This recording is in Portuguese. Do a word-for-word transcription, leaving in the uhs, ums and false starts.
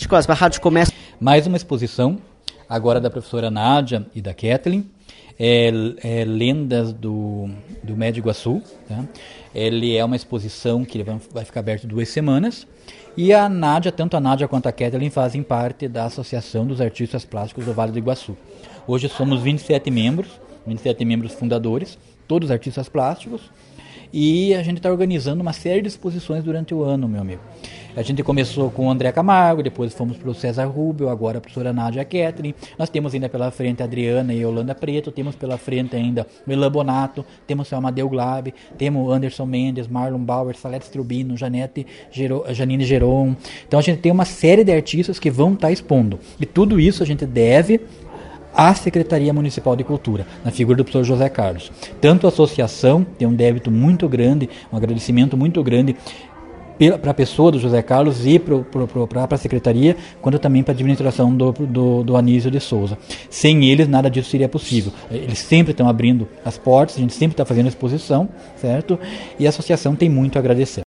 plástico, as rádios começam... Mais uma exposição, agora da professora Nádia e da Kathleen, é, é Lendas do, do Médio Iguaçu. Tá? Ele é uma exposição que vai ficar aberta duas semanas. E a Nádia, tanto a Nádia quanto a Kathleen fazem parte da Associação dos Artistas Plásticos do Vale do Iguaçu. Hoje somos vinte e sete membros, vinte e sete membros fundadores, todos artistas plásticos. E a gente está organizando uma série de exposições durante o ano, meu amigo. A gente começou com o André Camargo, depois fomos para o César Rubio, agora a professora Nádia Kathleen. Nós temos ainda pela frente a Adriana e a Yolanda Preto, temos pela frente ainda o Elan Bonato, temos o Amadeu Glabe, temos o Anderson Mendes, Marlon Bauer, Salete Strubino, Janete Gero, Janine Geron. Então a gente tem uma série de artistas que vão estar tá expondo. E tudo isso a gente deve à Secretaria Municipal de Cultura, na figura do professor José Carlos. Tanto a associação tem um débito muito grande, um agradecimento muito grande para a pessoa do José Carlos e para a Secretaria, quanto também para a administração do, do, do Anísio de Souza. Sem eles, nada disso seria possível. Eles sempre estão abrindo as portas, a gente sempre está fazendo exposição, certo? E a associação tem muito a agradecer.